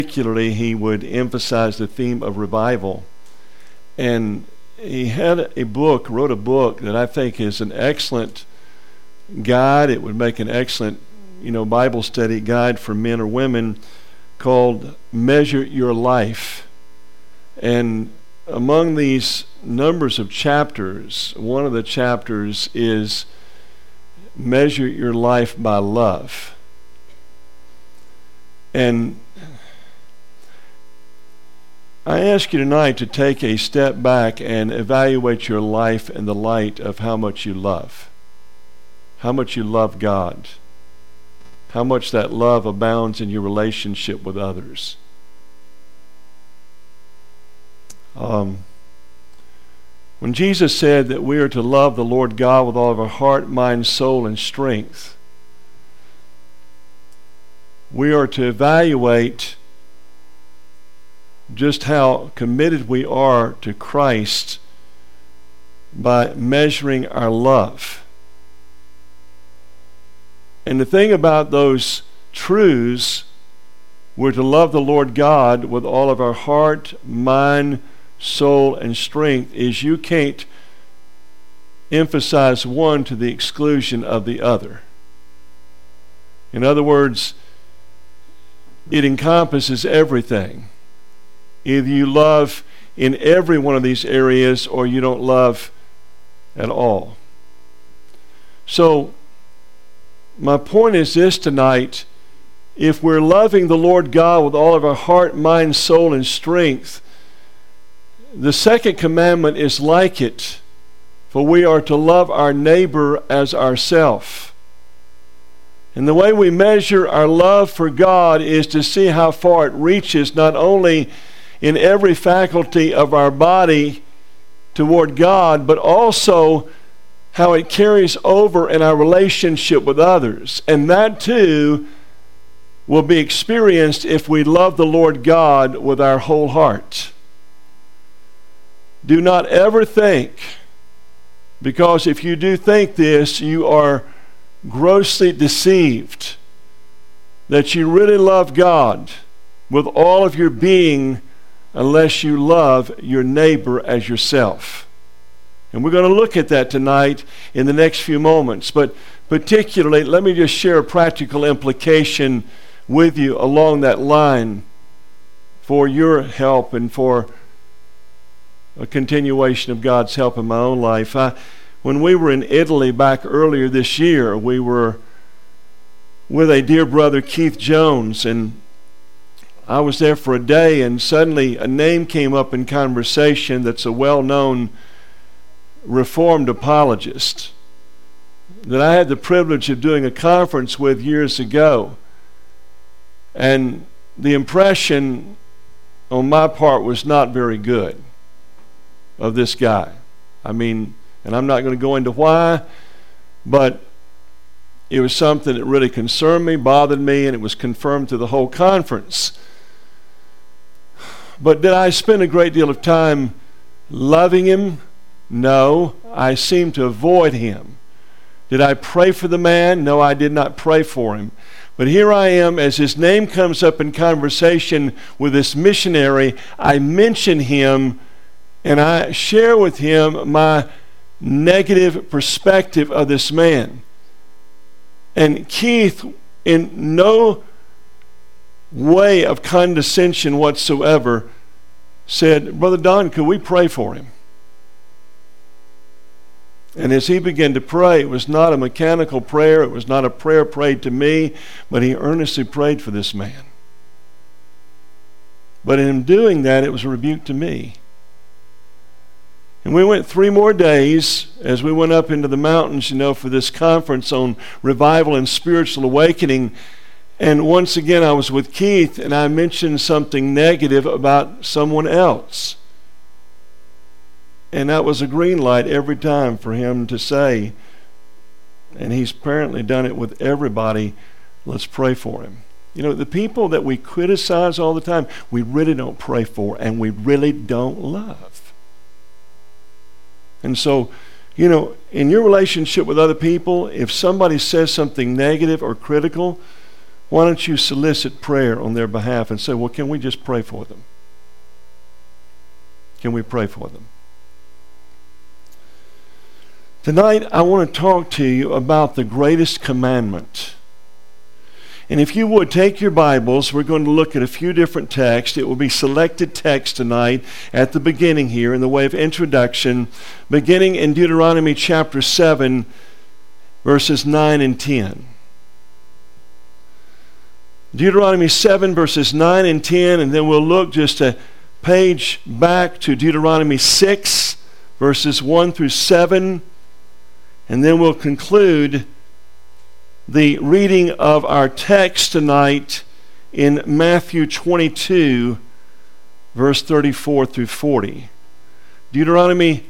particularly, he would emphasize the theme of revival. And he had wrote a book that I think is an excellent guide. It would make an excellent, Bible study guide for men or women, called Measure Your Life. And among these numbers of chapters, one of the chapters is Measure Your Life by Love. And I ask you tonight to take a step back and evaluate your life in the light of how much you love. How much you love God. How much that love abounds in your relationship with others. When Jesus said that we are to love the Lord God with all of our heart, mind, soul, and strength, we are to evaluate just how committed we are to Christ by measuring our love. And the thing about those truths, we're to love the Lord God with all of our heart, mind, soul, and strength, is you can't emphasize one to the exclusion of the other. In other words, it encompasses everything. Either you love in every one of these areas or you don't love at all. So, my point is this tonight: if we're loving the Lord God with all of our heart, mind, soul, and strength, the second commandment is like it, for we are to love our neighbor as ourself. And the way we measure our love for God is to see how far it reaches, not only in every faculty of our body toward God, but also how it carries over in our relationship with others. And that too will be experienced if we love the Lord God with our whole heart. Do not ever think, because if you do think this, you are grossly deceived, that you really love God with all of your being unless you love your neighbor as yourself. And we're going to look at that tonight in the next few moments. But particularly, let me just share a practical implication with you along that line for your help and for a continuation of God's help in my own life. When we were in Italy back earlier this year, we were with a dear brother, Keith Jones, and I was there for a day, and suddenly a name came up in conversation that's a well-known Reformed apologist that I had the privilege of doing a conference with years ago. And the impression on my part was not very good of this guy. I mean, and I'm not going to go into why, but it was something that really concerned me, bothered me, and it was confirmed through the whole conference. But did I spend a great deal of time loving him? No, I seemed to avoid him. Did I pray for the man? No, I did not pray for him. But here I am, as his name comes up in conversation with this missionary, I mention him and I share with him my negative perspective of this man. And Keith, in no way of condescension whatsoever, said, "Brother Don, could we pray for him?" And as he began to pray, it was not a mechanical prayer, it was not a prayer prayed to me, but he earnestly prayed for this man. But in him doing that, it was a rebuke to me. And we went 3 more days as we went up into the mountains, for this conference on revival and spiritual awakening. And once again, I was with Keith, and I mentioned something negative about someone else. And that was a green light every time for him to say, and he's apparently done it with everybody, let's pray for him. The people that we criticize all the time, we really don't pray for, and we really don't love. And so, in your relationship with other people, if somebody says something negative or critical, why don't you solicit prayer on their behalf and say, well, can we just pray for them? Can we pray for them? Tonight, I want to talk to you about the greatest commandment. And if you would, take your Bibles. We're going to look at a few different texts. It will be selected text tonight at the beginning here in the way of introduction, beginning in Deuteronomy chapter 7, verses 9 and 10. Deuteronomy 7, verses 9 and 10, and then we'll look just a page back to Deuteronomy 6, verses 1 through 7, and then we'll conclude the reading of our text tonight in Matthew 22, verse 34 through 40. Deuteronomy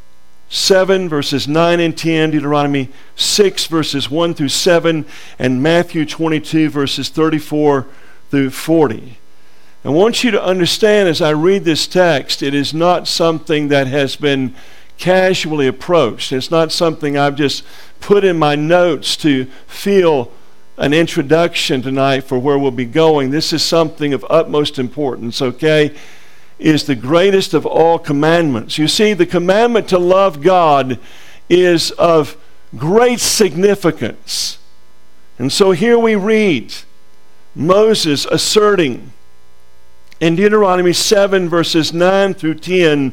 7, verses 9 and 10, Deuteronomy 6, verses 1 through 7, and Matthew 22, verses 34 through 40. I want you to understand as I read this text, it is not something that has been casually approached. It's not something I've just put in my notes to feel an introduction tonight for where we'll be going. This is something of utmost importance, okay? It is the greatest of all commandments. You see, the commandment to love God is of great significance. And so here we read Moses asserting in Deuteronomy 7, verses 9 through 10,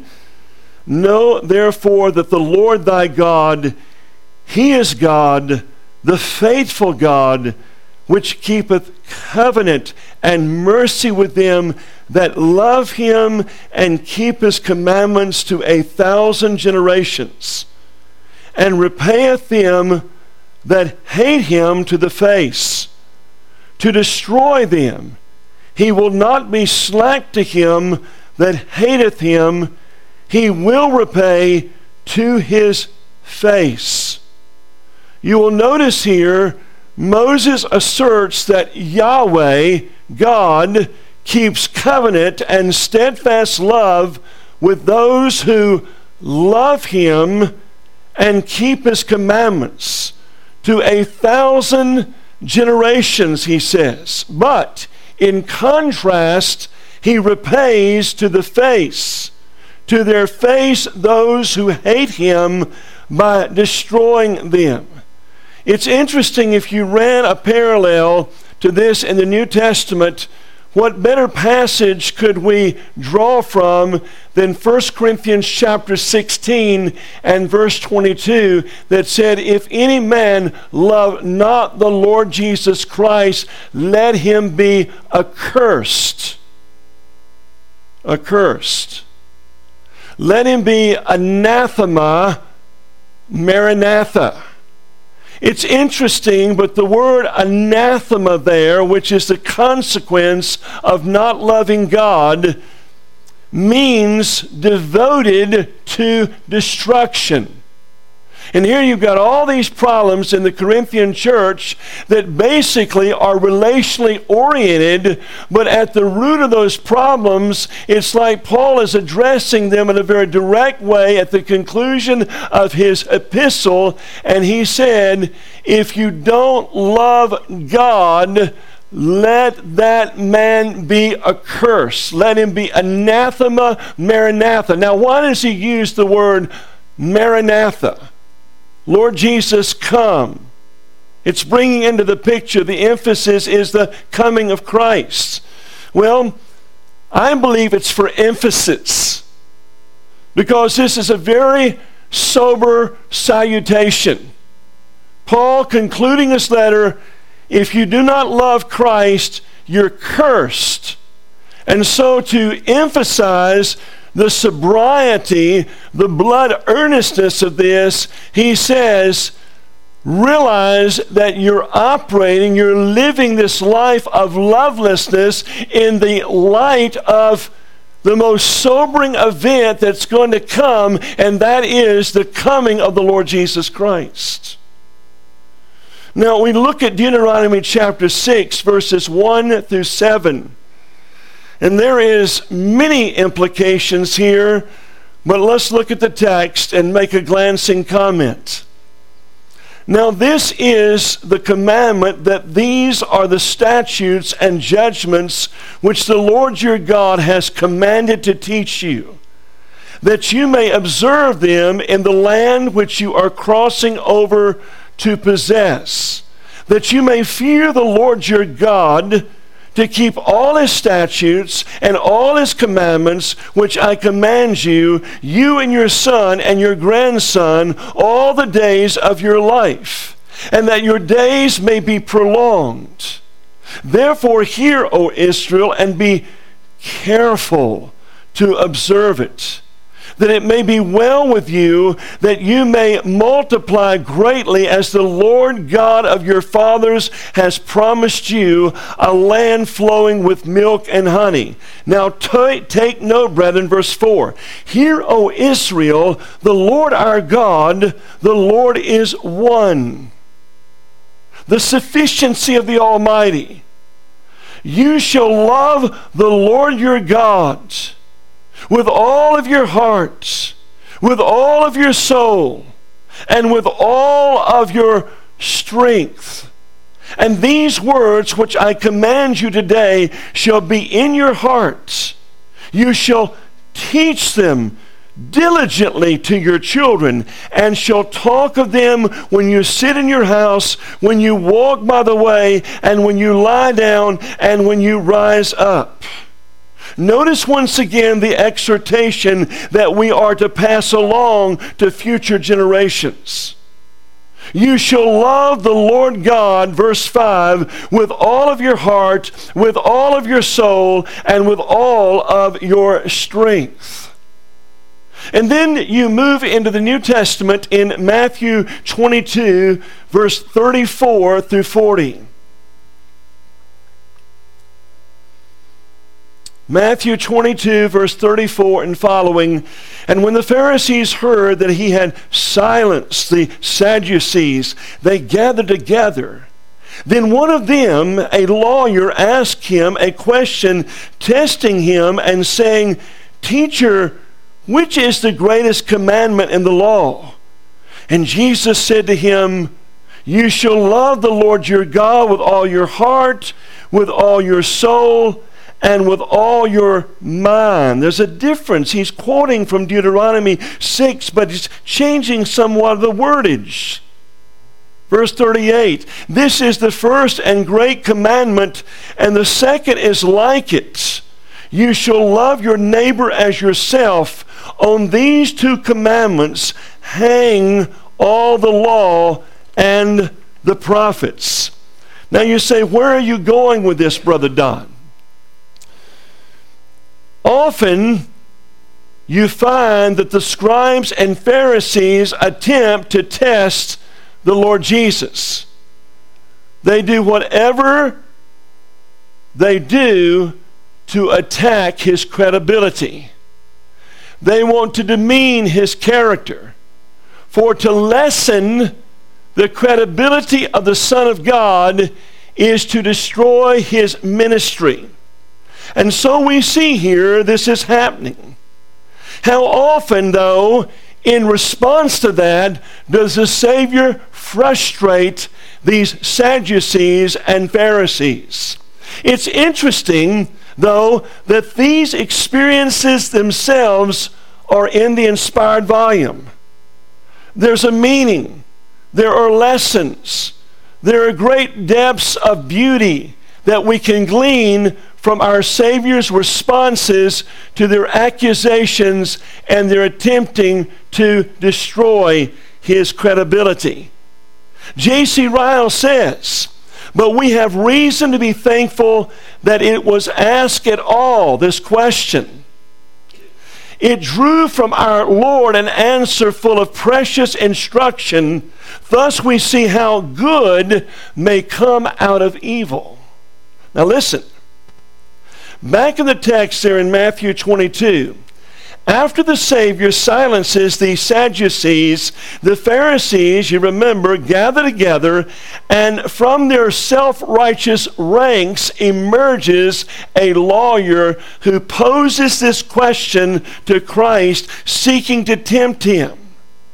know therefore that the Lord thy God, He is God, the faithful God, which keepeth covenant and mercy with them that love Him and keep His commandments to 1,000 generations, and repayeth them that hate Him to the face, to destroy them. He will not be slack to him that hateth Him. He will repay to his face. You will notice here, Moses asserts that Yahweh, God, keeps covenant and steadfast love with those who love Him and keep His commandments to 1,000 generations, he says. But in contrast, He repays to the face, to their face, those who hate Him by destroying them. It's interesting, if you ran a parallel to this in the New Testament, what better passage could we draw from than 1 Corinthians chapter 16 and verse 22 that said, if any man love not the Lord Jesus Christ, let him be accursed. Accursed. Let him be anathema, maranatha. It's interesting, but the word anathema there, which is the consequence of not loving God, means devoted to destruction. And here you've got all these problems in the Corinthian church that basically are relationally oriented, but at the root of those problems, it's like Paul is addressing them in a very direct way at the conclusion of his epistle, and he said, if you don't love God, let that man be accursed. Let him be anathema, maranatha. Now, why does he use the word maranatha? Lord Jesus, come. It's bringing into the picture, the emphasis is the coming of Christ. Well, I believe it's for emphasis, because this is a very sober salutation. Paul, concluding his letter, if you do not love Christ, you're cursed. And so to emphasize the sobriety, the blood earnestness of this, he says, realize that you're operating, you're living this life of lovelessness in the light of the most sobering event that's going to come, and that is the coming of the Lord Jesus Christ. Now, we look at Deuteronomy chapter 6, verses 1 through 7. And there is many implications here, but let's look at the text and make a glancing comment. Now this is the commandment, that these are the statutes and judgments which the Lord your God has commanded to teach you, that you may observe them in the land which you are crossing over to possess, that you may fear the Lord your God, to keep all his statutes and all his commandments which I command you, you and your son and your grandson, all the days of your life, and that your days may be prolonged. Therefore hear, O Israel, and be careful to observe it, that it may be well with you, that you may multiply greatly, as the Lord God of your fathers has promised you, a land flowing with milk and honey. Now take note, brethren, verse 4. Hear, O Israel, the Lord our God, the Lord is one. The sufficiency of the Almighty. You shall love the Lord your God with all of your heart, with all of your soul, and with all of your strength. And these words which I command you today shall be in your hearts. You shall teach them diligently to your children, and shall talk of them when you sit in your house, when you walk by the way, and when you lie down, and when you rise up. Notice once again the exhortation that we are to pass along to future generations. You shall love the Lord God, verse 5, with all of your heart, with all of your soul, and with all of your strength. And then you move into the New Testament in Matthew 22, verse 34 through 40. Matthew 22, verse 34 and following. And when the Pharisees heard that he had silenced the Sadducees, they gathered together. Then one of them, a lawyer, asked him a question, testing him and saying, Teacher, which is the greatest commandment in the law? And Jesus said to him, You shall love the Lord your God with all your heart, with all your soul, and with all your mind. There's a difference. He's quoting from Deuteronomy 6, but he's changing somewhat of the wordage. Verse 38, This is the first and great commandment, and the second is like it. You shall love your neighbor as yourself. On these two commandments hang all the law and the prophets. Now you say, where are you going with this, Brother Don? Often you find that the scribes and Pharisees attempt to test the Lord Jesus. They do whatever they do to attack his credibility. They want to demean his character. For to lessen the credibility of the Son of God is to destroy his ministry. And so we see here this is happening. How often, though, in response to that, does the Savior frustrate these Sadducees and Pharisees? It's interesting, though, that these experiences themselves are in the inspired volume. There's a meaning. There are lessons. There are great depths of beauty that we can glean from our Savior's responses to their accusations and their attempting to destroy his credibility. J.C. Ryle says, But we have reason to be thankful that it was asked at all, this question. It drew from our Lord an answer full of precious instruction. Thus we see how good may come out of evil. Now listen. Back in the text there in Matthew 22, after the Savior silences the Sadducees, the Pharisees, you remember, gather together, and from their self-righteous ranks emerges a lawyer who poses this question to Christ, seeking to tempt him.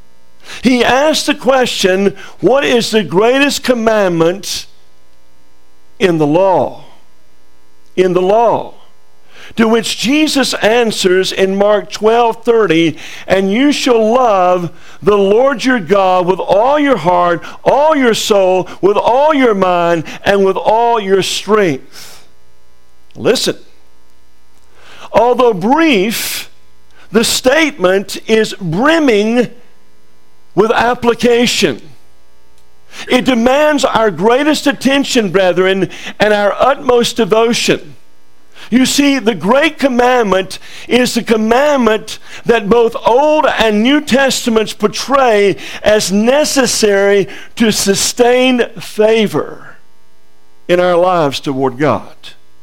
He asked the question, what is the greatest commandment in the law? In the law. To which Jesus answers in Mark 12:30, and you shall love the Lord your God with all your heart, all your soul, with all your mind, and with all your strength. Listen, although brief, the statement is brimming with application. It demands our greatest attention, brethren, and our utmost devotion. You see, the Great Commandment is the commandment that both Old and New Testaments portray as necessary to sustain favor in our lives toward God.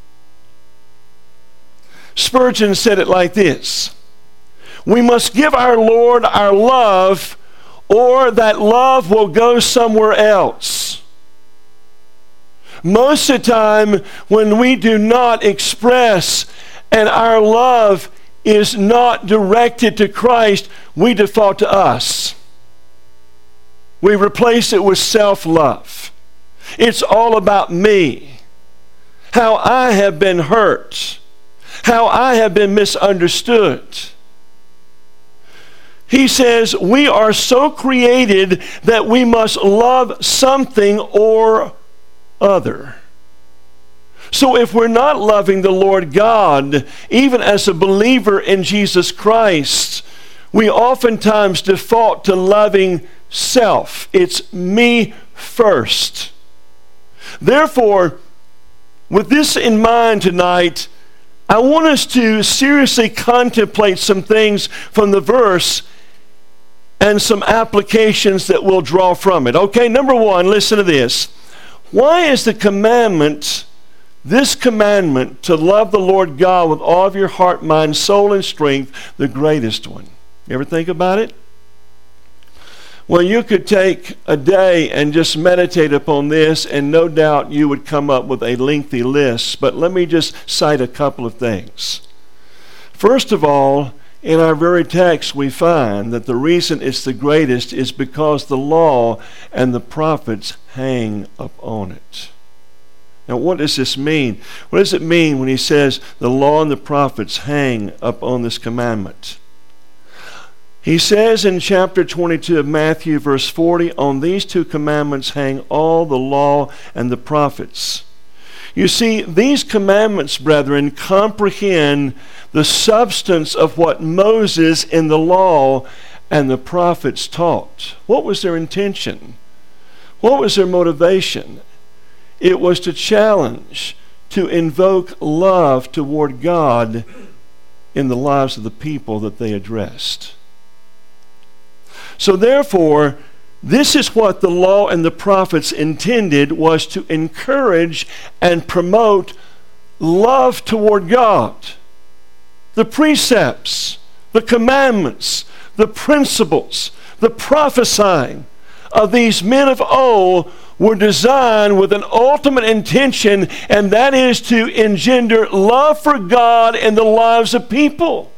Spurgeon said it like this: we must give our Lord our love, or that love will go somewhere else. Most of the time, when we do not express and our love is not directed to Christ, we default to us. We replace it with self-love. It's all about me. How I have been hurt. How I have been misunderstood. He says we are so created that we must love something or other. So if we're not loving the Lord God, even as a believer in Jesus Christ, we oftentimes default to loving self. It's me first. Therefore, with this in mind tonight, I want us to seriously contemplate some things from the verse and some applications that we'll draw from it. Okay, number one, listen to this. Why is this commandment to love the Lord God with all of your heart, mind, soul, and strength, the greatest one? You ever think about it? Well, you could take a day and just meditate upon this, and no doubt you would come up with a lengthy list. But let me just cite a couple of things. First of all, in our very text, we find that the reason it's the greatest is because the law and the prophets hang upon it. Now, what does this mean? What does it mean when he says the law and the prophets hang upon this commandment? He says in chapter 22 of Matthew, verse 40, on these two commandments hang all the law and the prophets. You see, these commandments, brethren, comprehend the substance of what Moses in the law and the prophets taught. What was their intention? What was their motivation? It was to challenge, to invoke love toward God in the lives of the people that they addressed. So therefore, this is what the law and the prophets intended, was to encourage and promote love toward God. The precepts, the commandments, the principles, the prophesying of these men of old were designed with an ultimate intention, and that is to engender love for God in the lives of people.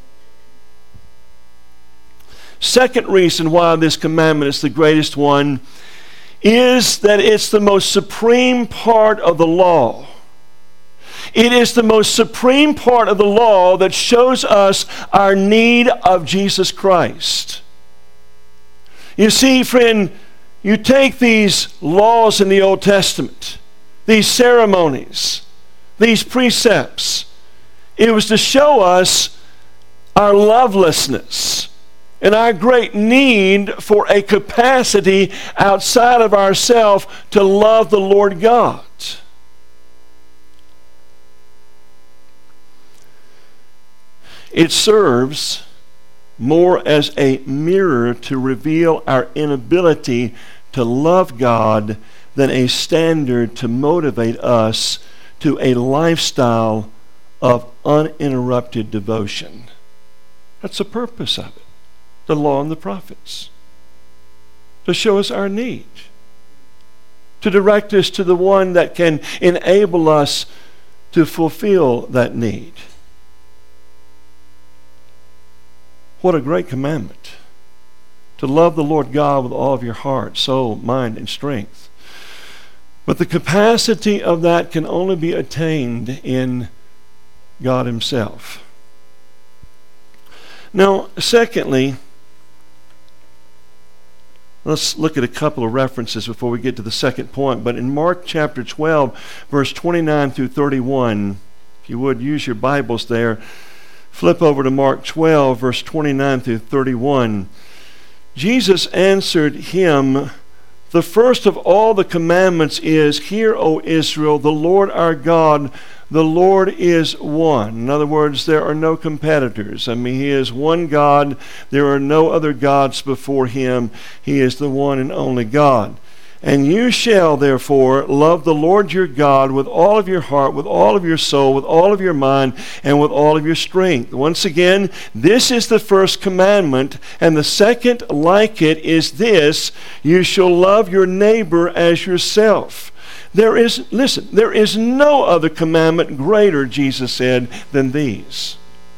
Second reason why this commandment is the greatest one is that it's the most supreme part of the law. It is the most supreme part of the law that shows us our need of Jesus Christ. You see, friend, you take these laws in the Old Testament, these ceremonies, these precepts. It was to show us our lovelessness and our great need for a capacity outside of ourselves to love the Lord God. It serves more as a mirror to reveal our inability to love God than a standard to motivate us to a lifestyle of uninterrupted devotion. That's the purpose of it. The law and the prophets. To show us our need. To direct us to the one that can enable us to fulfill that need. What a great commandment. to love the Lord God with all of your heart, soul, mind, and strength. But the capacity of that can only be attained in God Himself. Now, secondly, let's look at a couple of references before we get to the second point. But in Mark chapter 12, verse 29 through 31, if you would use your Bibles there, flip over to Mark 12, verse 29 through 31. Jesus answered him, "The first of all the commandments is, Hear, O Israel, the Lord our God, the Lord is one." In other words, there are no competitors. He is one God. There are no other gods before Him. He is the one and only God. "And you shall therefore love the Lord your God with all of your heart, with all of your soul, with all of your mind, and with all of your strength." Once again, this is the first commandment, and the second like it is this: you shall love your neighbor as yourself. There is no other commandment greater, Jesus said, than these.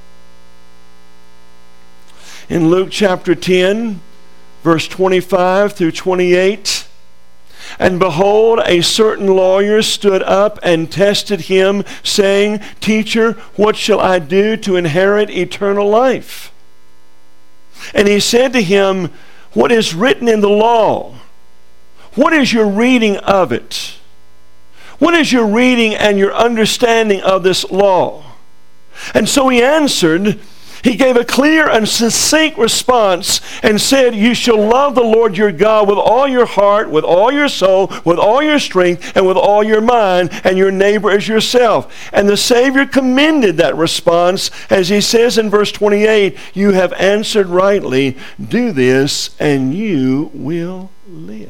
In Luke chapter 10, verse 25 through 28, "And behold, a certain lawyer stood up and tested him, saying, Teacher, what shall I do to inherit eternal life? And he said to him, What is written in the law? What is your reading of it? What is your reading and your understanding of this law? And so he answered, he gave a clear and succinct response and said, You shall love the Lord your God with all your heart, with all your soul, with all your strength, and with all your mind, and your neighbor as yourself. And the Savior commended that response as he says in verse 28, You have answered rightly. Do this and you will live.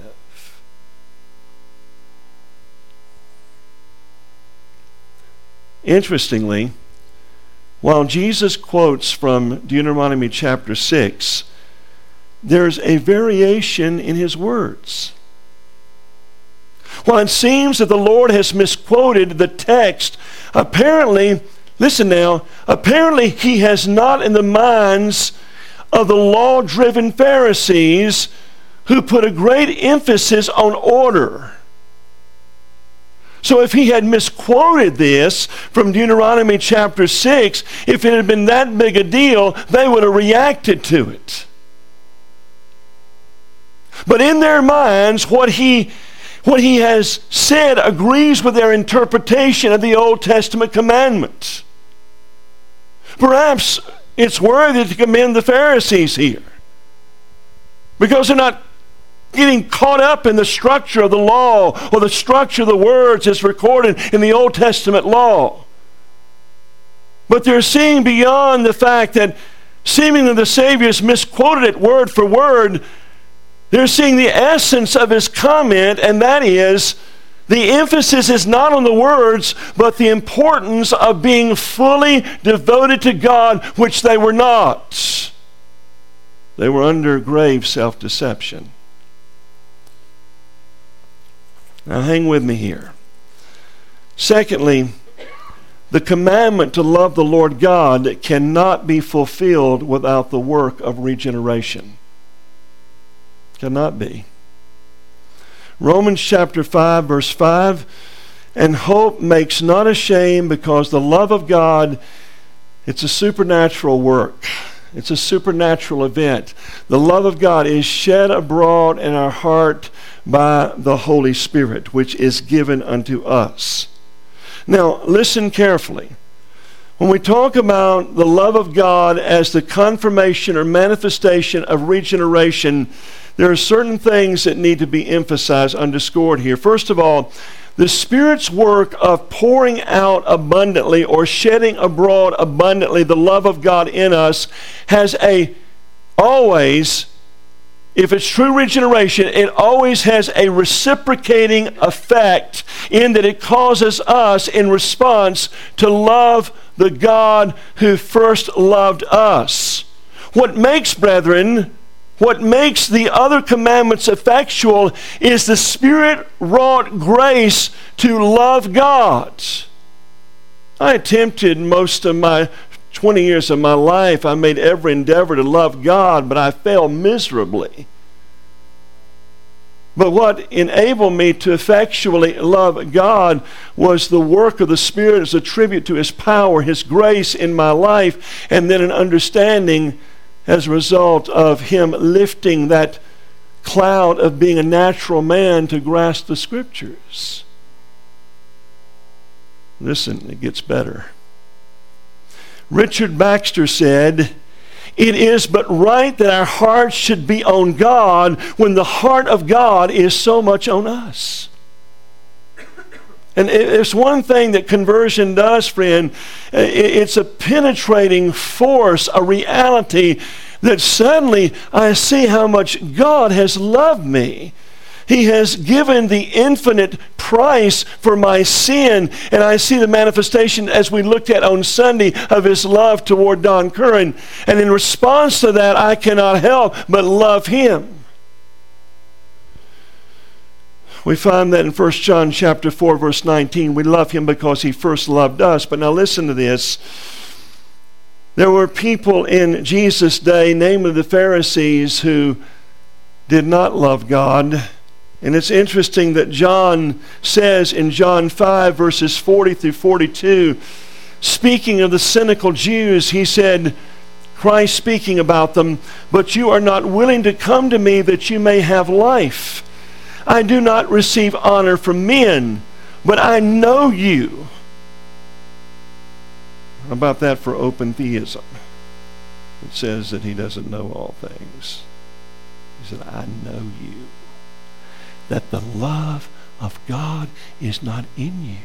Interestingly, while Jesus quotes from Deuteronomy chapter 6, there's a variation in his words. While it seems that the Lord has misquoted the text, apparently he has not in the minds of the law-driven Pharisees who put a great emphasis on order. So if he had misquoted this from Deuteronomy chapter 6, if it had been that big a deal, they would have reacted to it. But in their minds, what he has said agrees with their interpretation of the Old Testament commandments. Perhaps it's worthy to commend the Pharisees here, because they're not getting caught up in the structure of the law or the structure of the words as recorded in the Old Testament law. But they're seeing beyond the fact that seemingly the Savior has misquoted it word for word. They're seeing the essence of his comment, and that is the emphasis is not on the words, but the importance of being fully devoted to God, which they were not. They were under grave self-deception. Now hang with me here. Secondly, the commandment to love the Lord God cannot be fulfilled without the work of regeneration. Cannot be. Romans chapter 5, verse 5, "And hope makes not ashamed, because the love of God," it's a supernatural work. It's a supernatural event. "The love of God is shed abroad in our heart by the Holy Spirit, which is given unto us." Now, listen carefully. When we talk about the love of God as the confirmation or manifestation of regeneration, there are certain things that need to be emphasized, underscored here. First of all, the Spirit's work of pouring out abundantly or shedding abroad abundantly the love of God in us has always, if it's true regeneration, it always has a reciprocating effect in that it causes us in response to love the God who first loved us. What makes the other commandments effectual is the Spirit-wrought grace to love God. I attempted most of my 20 years of my life, I made every endeavor to love God, but I failed miserably. But what enabled me to effectually love God was the work of the Spirit as a tribute to His power, His grace in my life, and then an understanding as a result of Him lifting that cloud of being a natural man to grasp the Scriptures. Listen, it gets better. Richard Baxter said, "It is but right that our hearts should be on God when the heart of God is so much on us." And it's one thing that conversion does, friend. It's a penetrating force, a reality that suddenly I see how much God has loved me. He has given the infinite price for my sin, and I see the manifestation, as we looked at on Sunday, of His love toward Don Curran. And in response to that, I cannot help but love Him. We find that in 1 John chapter 4, verse 19, we love Him because He first loved us. But now listen to this. There were people in Jesus' day, namely the Pharisees, who did not love God. And it's interesting that John says in John 5, verses 40 through 42, speaking of the cynical Jews, he said, Christ speaking about them, "But you are not willing to come to me that you may have life. I do not receive honor from men, but I know you." How about that for open theism? It says that He doesn't know all things. He said, "I know you. That the love of God is not in you."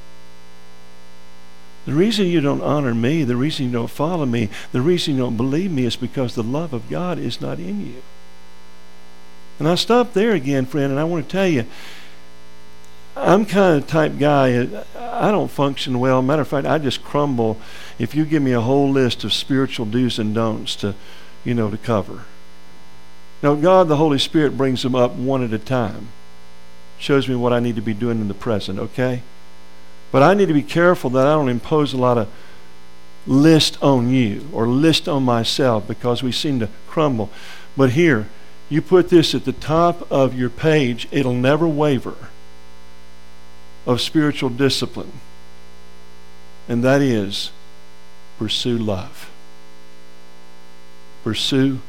The reason you don't honor me, the reason you don't follow me, the reason you don't believe me is because the love of God is not in you. And I stop there again, friend, and I want to tell you, I'm kind of the type guy, I don't function well. Matter of fact, I just crumble if you give me a whole list of spiritual do's and don'ts to cover. Now, God, the Holy Spirit, brings them up one at a time. Shows me what I need to be doing in the present, okay? But I need to be careful that I don't impose a lot of list on you or list on myself, because we seem to crumble. But here, you put this at the top of your page, it'll never waver, of spiritual discipline. And that is, pursue love. Pursue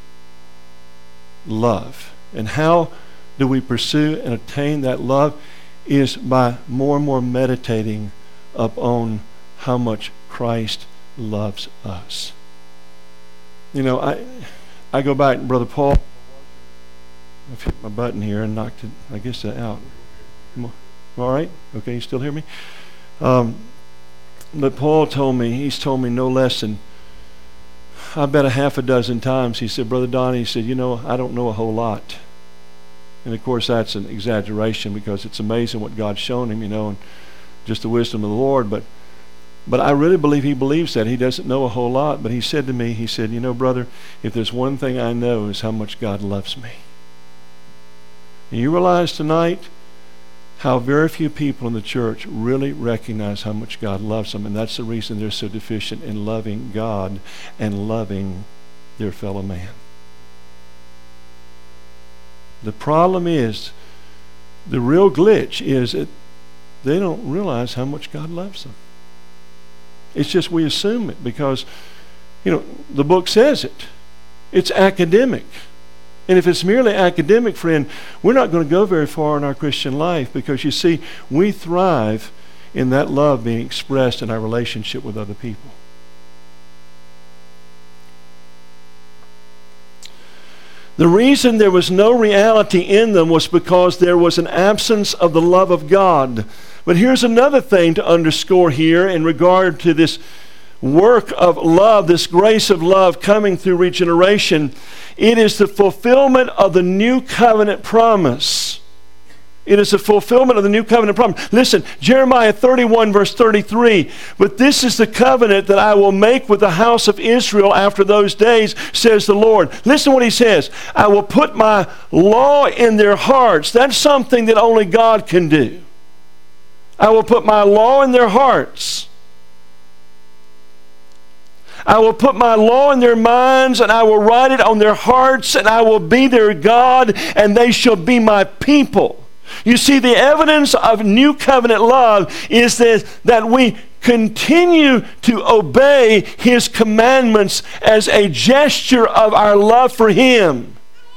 love. And how do we pursue and attain that love? Is by more and more meditating upon how much Christ loves us. I go back, Brother Paul, I've hit my button here and knocked it, I guess, out. All right? Okay, you still hear me? But Paul he's told me no less than, I bet a half a dozen times, he said, "Brother Don," he said, "I don't know a whole lot." And of course that's an exaggeration, because it's amazing what God's shown him, and just the wisdom of the Lord. But I really believe he believes that. He doesn't know a whole lot, but he said to me, he said, "Brother, if there's one thing I know is how much God loves me." And you realize tonight how very few people in the church really recognize how much God loves them, and that's the reason they're so deficient in loving God and loving their fellow man. The problem is, the real glitch is that they don't realize how much God loves them. It's just we assume it because, the book says it. It's academic. And if it's merely academic, friend, we're not going to go very far in our Christian life, because you see, we thrive in that love being expressed in our relationship with other people. The reason there was no reality in them was because there was an absence of the love of God. But here's another thing to underscore here in regard to this work of love, this grace of love coming through regeneration. It is the fulfillment of the new covenant promise. It is a fulfillment of the new covenant promise. Listen, Jeremiah 31 verse 33. "But this is the covenant that I will make with the house of Israel after those days, says the Lord." Listen what he says. "I will put my law in their hearts." That's something that only God can do. "I will put my law in their hearts. I will put my law in their minds, and I will write it on their hearts, and I will be their God, and they shall be my people. You see, the evidence of new covenant love is that we continue to obey His commandments as a gesture of our love for Him.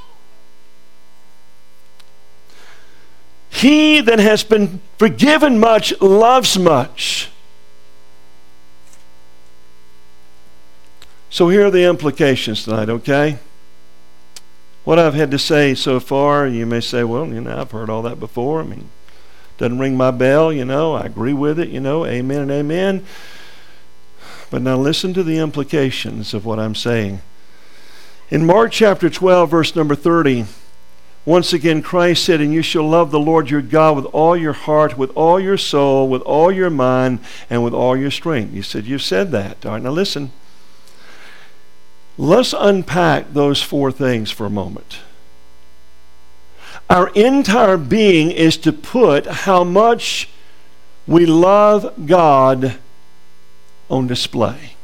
He that has been forgiven much loves much. So here are the implications tonight, okay? What I've had to say so far, you may say, well, I've heard all that before. Doesn't ring my bell, I agree with it, amen and amen. But now listen to the implications of what I'm saying. In Mark chapter 12, verse number 30, once again Christ said, and you shall love the Lord your God with all your heart, with all your soul, with all your mind, and with all your strength. You said, you've said that. All right, now listen. Let's unpack those four things for a moment. Our entire being is to put how much we love God on display.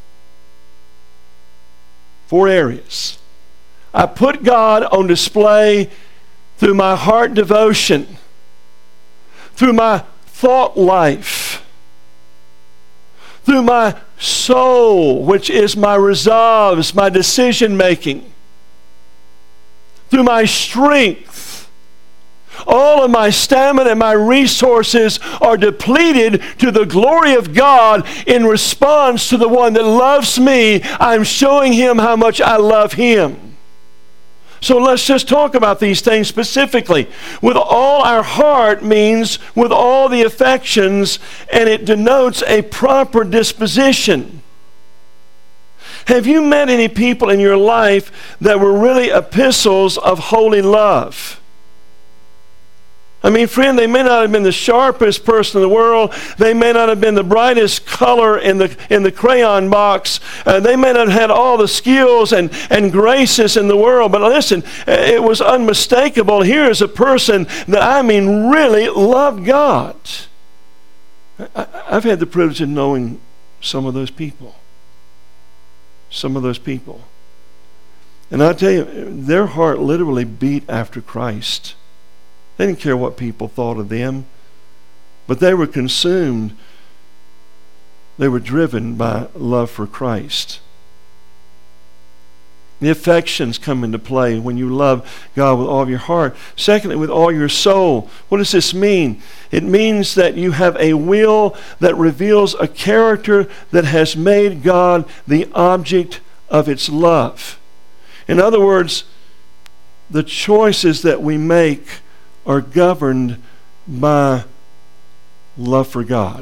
4 areas. I put God on display through my heart devotion, through my thought life, through my soul, which is my resolves, my decision making, through my strength. All of my stamina and my resources are depleted to the glory of God in response to the one that loves me. I'm showing Him how much I love Him. So let's just talk about these things specifically. With all our heart means with all the affections, and it denotes a proper disposition. Have you met any people in your life that were really epistles of holy love? Friend, they may not have been the sharpest person in the world. They may not have been the brightest color in the crayon box. They may not have had all the skills and graces in the world. But listen, it was unmistakable. Here is a person that really loved God. I've had the privilege of knowing some of those people. And I tell you, their heart literally beat after Christ. They didn't care what people thought of them, but they were consumed. They were driven by love for Christ. The affections come into play when you love God with all of your heart. Secondly, with all your soul. What does this mean? It means that you have a will that reveals a character that has made God the object of its love. In other words, the choices that we make are governed by love for God.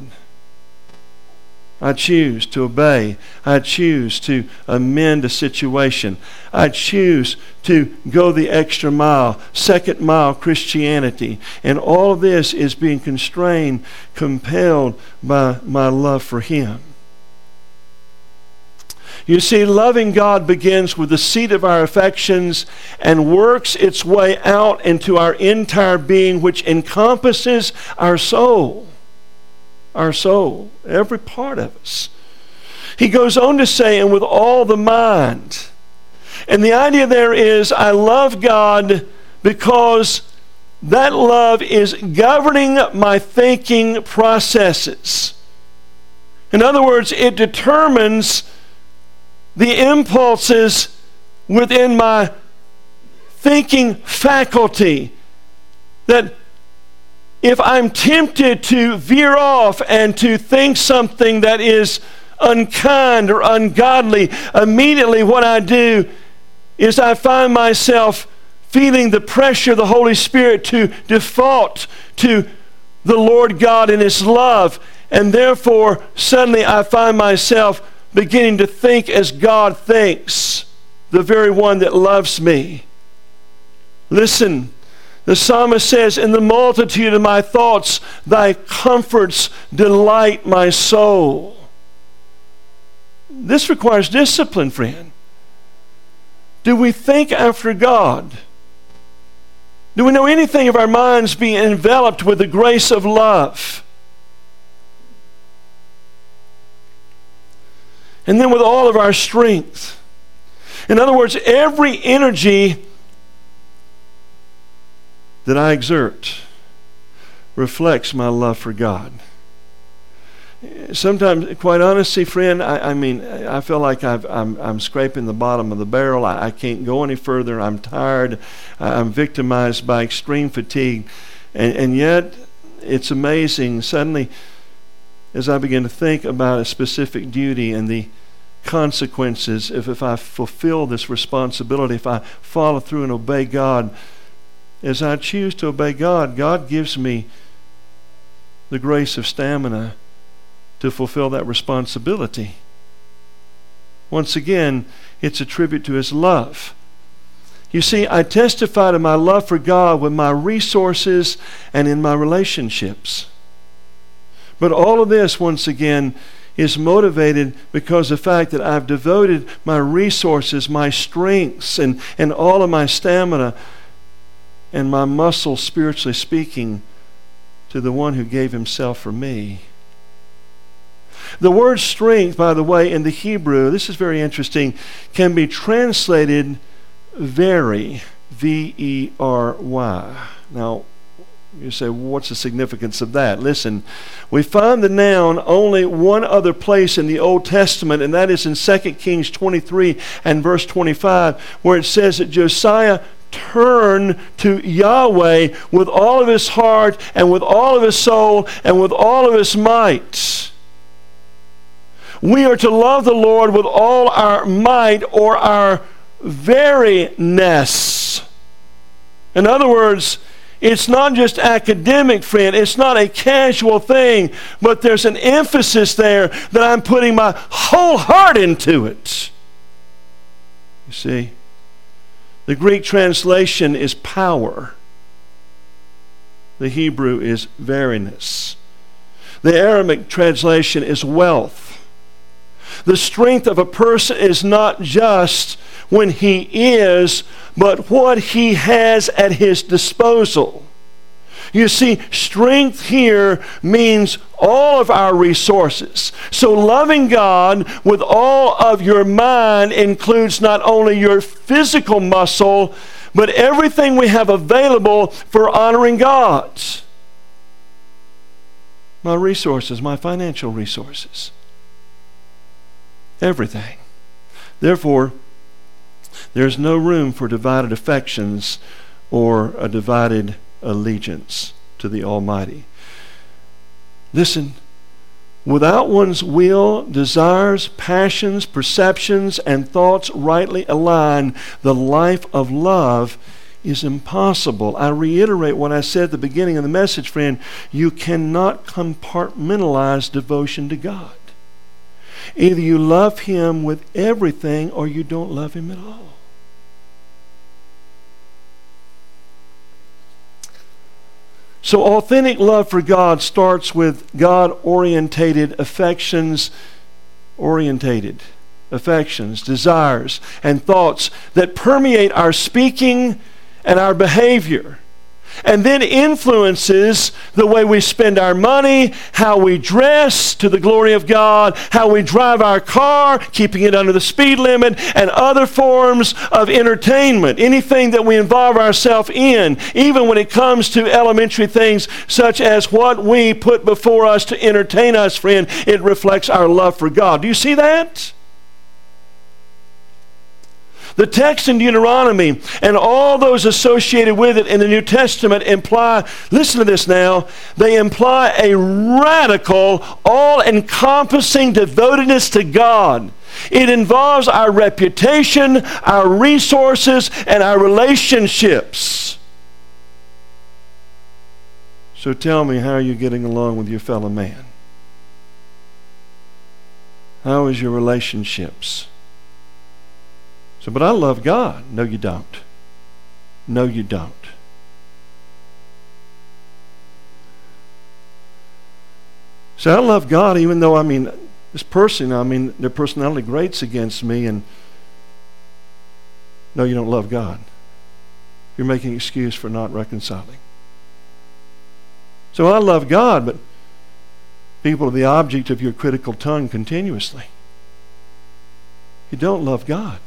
I choose to obey. I choose to amend a situation. I choose to go the extra mile, second mile Christianity. And all of this is being constrained, compelled by my love for Him. You see, loving God begins with the seat of our affections and works its way out into our entire being, which encompasses our soul. Our soul, every part of us. He goes on to say, and with all the mind. And the idea there is, I love God because that love is governing my thinking processes. In other words, it determines the impulses within my thinking faculty, that if I'm tempted to veer off and to think something that is unkind or ungodly, immediately what I do is I find myself feeling the pressure of the Holy Spirit to default to the Lord God and His love, and therefore suddenly I find myself beginning to think as God thinks, the very one that loves me. Listen, the psalmist says, in the multitude of my thoughts, thy comforts delight my soul. This requires discipline, friend. Do we think after God? Do we know anything of our minds being enveloped with the grace of love? And then with all of our strength. In other words, every energy that I exert reflects my love for God. Sometimes, quite honestly, friend, I feel like I'm scraping the bottom of the barrel. I can't go any further. I'm tired. I'm victimized by extreme fatigue. And yet, it's amazing. Suddenly, as I begin to think about a specific duty and the consequences, if I fulfill this responsibility, if I follow through and obey God, as I choose to obey God, God gives me the grace of stamina to fulfill that responsibility. Once again, it's a tribute to His love. You see, I testify to my love for God with my resources and in my relationships. But all of this, once again, is motivated because of the fact that I've devoted my resources, my strengths, and all of my stamina and my muscles, spiritually speaking, to the one who gave Himself for me. The word strength, by the way, in the Hebrew, this is very interesting, can be translated very, V-E-R-Y. Now, you say, well, what's the significance of that? Listen, we find the noun only one other place in the Old Testament, and that is in 2 Kings 23 and verse 25, where it says that Josiah turned to Yahweh with all of his heart and with all of his soul and with all of his might. We are to love the Lord with all our might or our veriness. In other words, it's not just academic, friend. It's not a casual thing, but there's an emphasis there that I'm putting my whole heart into it. You see, the Greek translation is power. The Hebrew is veriness. The Aramaic translation is wealth. The strength of a person is not just when he is, but what he has at his disposal. You see, strength here means all of our resources. So loving God with all of your mind includes not only your physical muscle, but everything we have available for honoring God. My resources, my financial resources. Everything. Therefore, there's no room for divided affections or a divided allegiance to the Almighty. Listen, without one's will, desires, passions, perceptions, and thoughts rightly aligned, the life of love is impossible. I reiterate what I said at the beginning of the message, friend. You cannot compartmentalize devotion to God. Either you love Him with everything or you don't love Him at all. So authentic love for God starts with God-orientated affections, desires, and thoughts that permeate our speaking and our behavior, and then influences the way we spend our money, how we dress to the glory of God, how we drive our car, keeping it under the speed limit, and other forms of entertainment. Anything that we involve ourselves in, even when it comes to elementary things such as what we put before us to entertain us, friend, it reflects our love for God. Do you see that? The text in Deuteronomy and all those associated with it in the New Testament imply, listen to this now, they imply a radical, all-encompassing devotedness to God. It involves our reputation, our resources, and our relationships. So tell me, how are you getting along with your fellow man? How is your relationships? So, but I love God. No, you don't. No, you don't. So I love God even though, this person, their personality grates against me, and no, you don't love God. You're making an excuse for not reconciling. So I love God, but people are the object of your critical tongue continuously. you don't love God.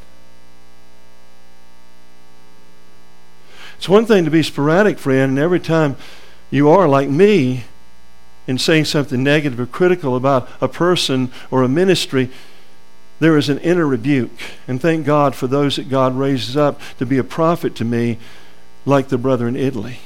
It's one thing to be sporadic, friend, and every time you are like me in saying something negative or critical about a person or a ministry, there is an inner rebuke. And thank God for those that God raises up to be a prophet to me, like the brother in Italy.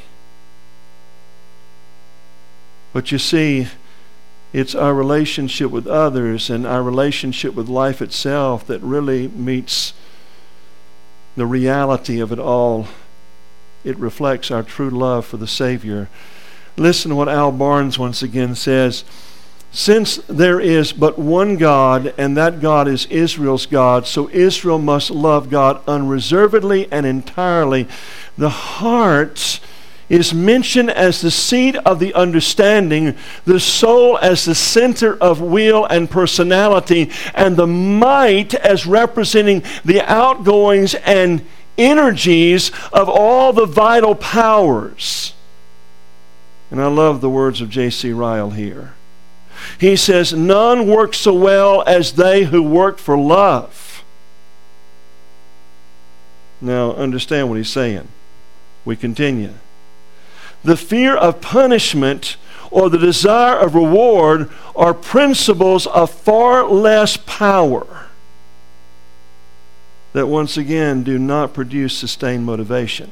But you see, it's our relationship with others and our relationship with life itself that really meets the reality of it all. It reflects our true love for the Savior. Listen to what Al Barnes once again says. Since there is but one God, and that God is Israel's God, so Israel must love God unreservedly and entirely. The heart is mentioned as the seat of the understanding, the soul as the center of will and personality, and the might as representing the outgoings and energies of all the vital powers. And I love the words of J.C. Ryle here. He says, none work so well as they who work for love. Now, understand what he's saying. We continue. The fear of punishment or the desire of reward are principles of far less power that once again do not produce sustained motivation.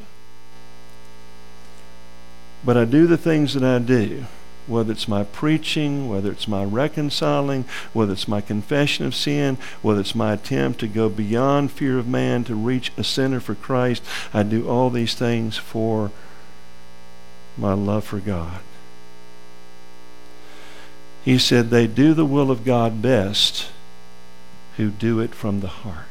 But I do the things that I do, whether it's my preaching, whether it's my reconciling, whether it's my confession of sin, whether it's my attempt to go beyond fear of man to reach a sinner for Christ. I do all these things for my love for God. He said they do the will of God best who do it from the heart.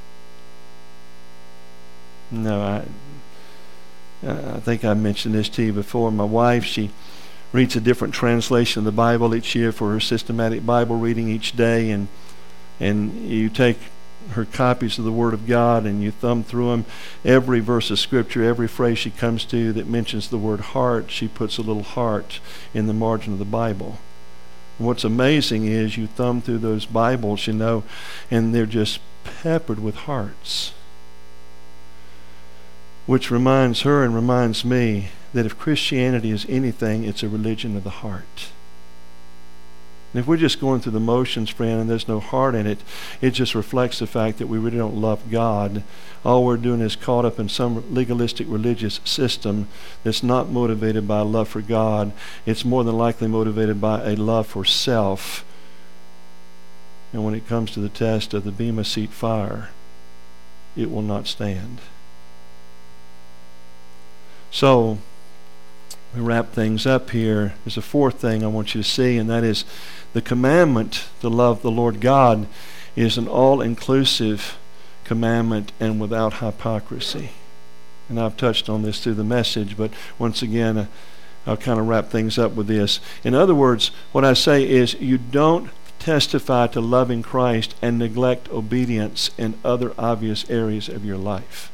No, I think I mentioned this to you before. My wife, she reads a different translation of the Bible each year for her systematic Bible reading each day, and you take her copies of the Word of God and you thumb through them. Every verse of Scripture, every phrase she comes to that mentions the word heart, she puts a little heart in the margin of the Bible. And what's amazing is you thumb through those Bibles, and they're just peppered with hearts. Which reminds her and reminds me that if Christianity is anything, it's a religion of the heart. And if we're just going through the motions, friend, and there's no heart in it, it just reflects the fact that we really don't love God. All we're doing is caught up in some legalistic religious system that's not motivated by a love for God. It's more than likely motivated by a love for self. And when it comes to the test of the Bema Seat fire, it will not stand. So, we wrap things up here. There's a fourth thing I want you to see, and that is the commandment to love the Lord God is an all-inclusive commandment and without hypocrisy. And I've touched on this through the message, but once again, I'll kind of wrap things up with this. In other words, what I say is you don't testify to loving Christ and neglect obedience in other obvious areas of your life.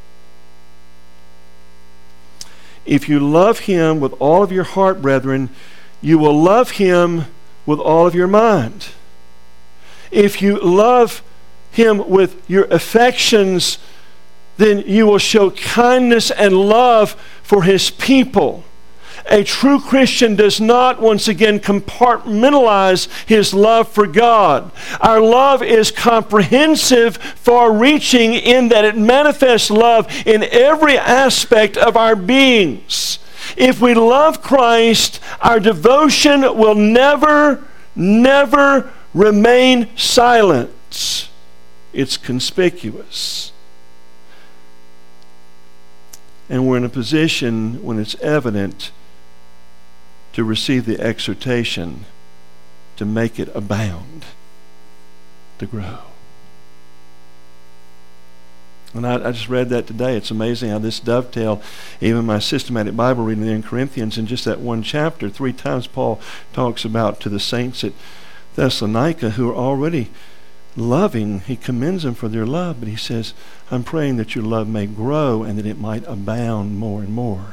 If you love Him with all of your heart, brethren, you will love Him with all of your mind. If you love Him with your affections, then you will show kindness and love for His people. A true Christian does not, once again, compartmentalize his love for God. Our love is comprehensive, far-reaching in that it manifests love in every aspect of our beings. If we love Christ, our devotion will never remain silent. It's conspicuous. And we're in a position when it's evident to receive the exhortation to make it abound, to grow. And I just read that today. It's amazing how this dovetail, even my systematic Bible reading there in Corinthians, in just that one chapter, 3 times Paul talks about to the saints at Thessalonica who are already loving. He commends them for their love, but he says, I'm praying that your love may grow and that it might abound more and more.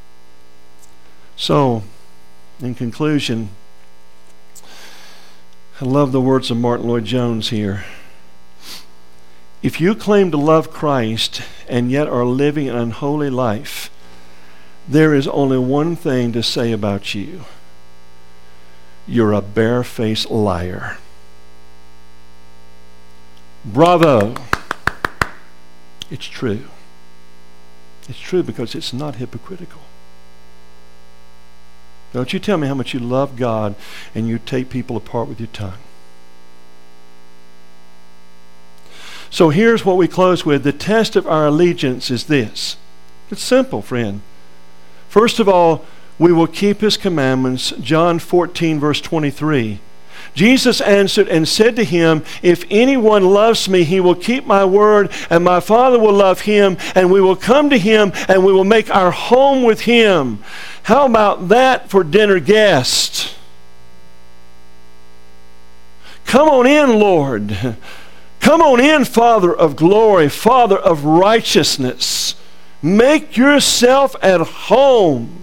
So, in conclusion, I love the words of Martin Lloyd-Jones here. If you claim to love Christ and yet are living an unholy life, there is only one thing to say about you. You're a barefaced liar. Bravo. It's true. It's true because it's not hypocritical. Don't you tell me how much you love God and you take people apart with your tongue. So here's what we close with. The test of our allegiance is this. It's simple, friend. First of all, we will keep His commandments. John 14, verse 23. Jesus answered and said to him, if anyone loves me, he will keep my word, and my Father will love him, and we will come to him, and we will make our home with him. How about that for dinner guests? Come on in, Lord. Come on in, Father of glory, Father of righteousness. Make yourself at home.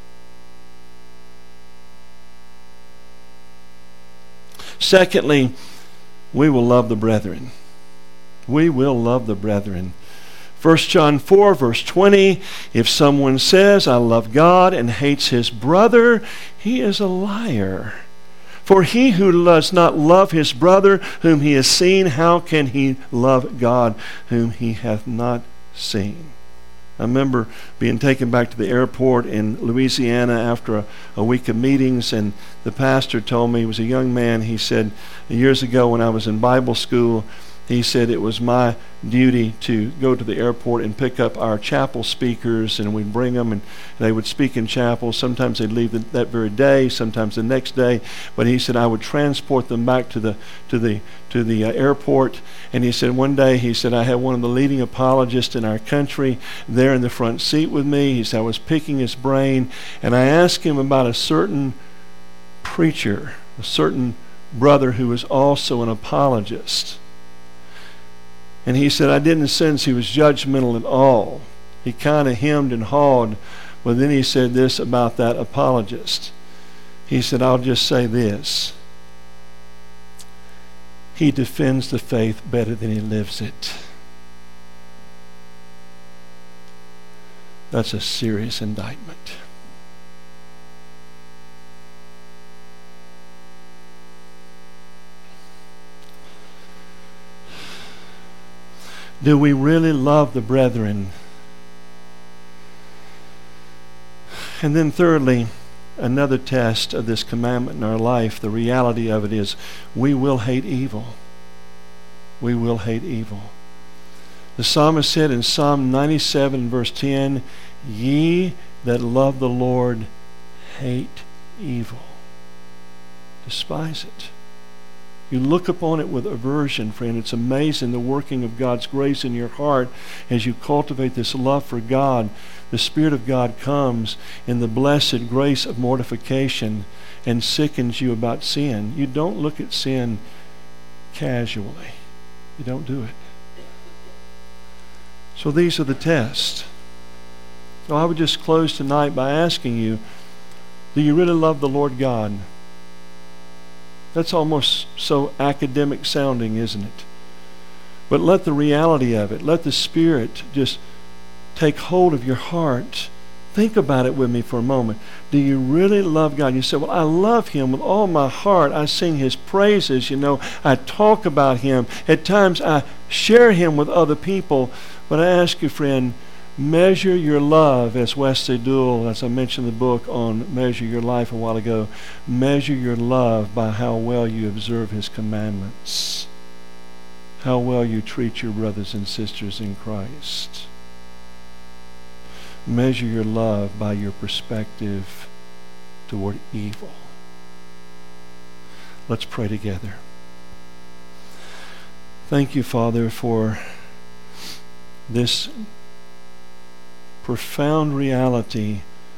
Secondly, we will love the brethren. We will love the brethren. 1 John 4, verse 20, if someone says, I love God and hates his brother, he is a liar. For he who does not love his brother whom he has seen, how can he love God whom he hath not seen? I remember being taken back to the airport in Louisiana after a week of meetings, and the pastor told me, he was a young man, he said, years ago when I was in Bible school, he said it was my duty to go to the airport and pick up our chapel speakers, and we'd bring them and they would speak in chapel. Sometimes they'd leave that very day, sometimes the next day. But he said I would transport them back to the airport. And he said one day, he said, I had one of the leading apologists in our country there in the front seat with me. He said I was picking his brain, and I asked him about a certain preacher, a certain brother who was also an apologist. And he said, I didn't sense he was judgmental at all. He kind of hemmed and hawed. But then he said this about that apologist. He said, I'll just say this. He defends the faith better than he lives it. That's a serious indictment. Do we really love the brethren? And then thirdly, another test of this commandment in our life, the reality of it is we will hate evil. We will hate evil. The psalmist said in Psalm 97 verse 10, ye that love the Lord hate evil. Despise it. You look upon it with aversion, friend. It's amazing the working of God's grace in your heart as you cultivate this love for God. The Spirit of God comes in the blessed grace of mortification and sickens you about sin. You don't look at sin casually. You don't do it. So these are the tests. So I would just close tonight by asking you, do you really love the Lord God? That's almost so academic sounding, isn't it? But let the reality of it, let the Spirit just take hold of your heart. Think about it with me for a moment. Do you really love God? You say, well, I love Him with all my heart. I sing His praises, I talk about Him. At times I share Him with other people. But I ask you, friend, measure your love, as Wesley Duell, as I mentioned in the book on Measure Your Life a while ago, measure your love by how well you observe His commandments, how well you treat your brothers and sisters in Christ. Measure your love by your perspective toward evil. Let's pray together. Thank you, Father, for this profound reality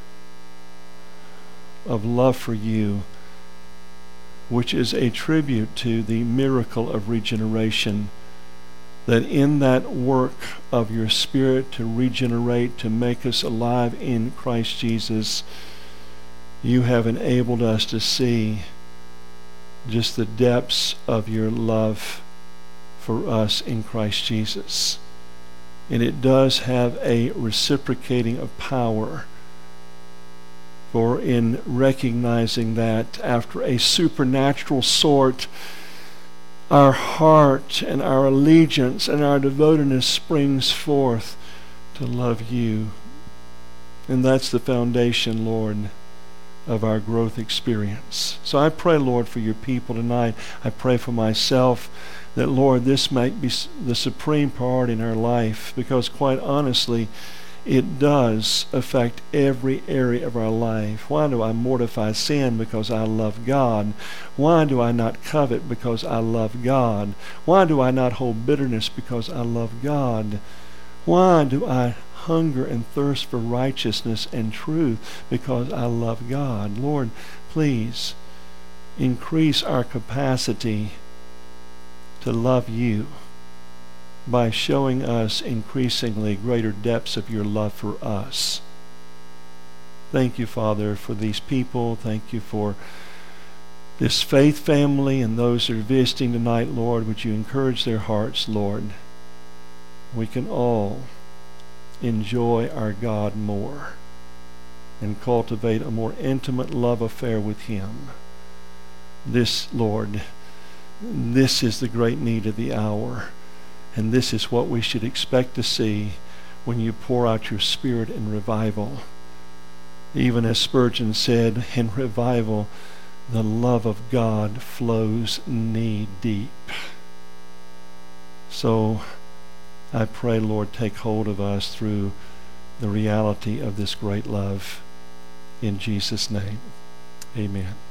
of love for you, which is a tribute to the miracle of regeneration, that in that work of your Spirit to regenerate, to make us alive in Christ Jesus, you have enabled us to see just the depths of your love for us in Christ Jesus. And it does have a reciprocating of power. For in recognizing that after a supernatural sort, our heart and our allegiance and our devotedness springs forth to love you. And that's the foundation, Lord, of our growth experience. So I pray, Lord, for your people tonight. I pray for myself that, Lord, this might be the supreme priority in our life, because quite honestly, it does affect every area of our life. Why do I mortify sin? Because I love God. Why do I not covet? Because I love God. Why do I not hold bitterness? Because I love God. Why do I hunger and thirst for righteousness and truth? Because I love God. Lord, please increase our capacity to love you by showing us increasingly greater depths of your love for us. Thank you, Father, for these people. Thank you for this faith family and those that are visiting tonight, Lord. Would you encourage their hearts, Lord? We can all enjoy our God more and cultivate a more intimate love affair with him. This, Lord, this is the great need of the hour. And this is what we should expect to see when you pour out your Spirit in revival. Even as Spurgeon said, in revival, the love of God flows knee deep. So I pray, Lord, take hold of us through the reality of this great love. In Jesus' name, amen.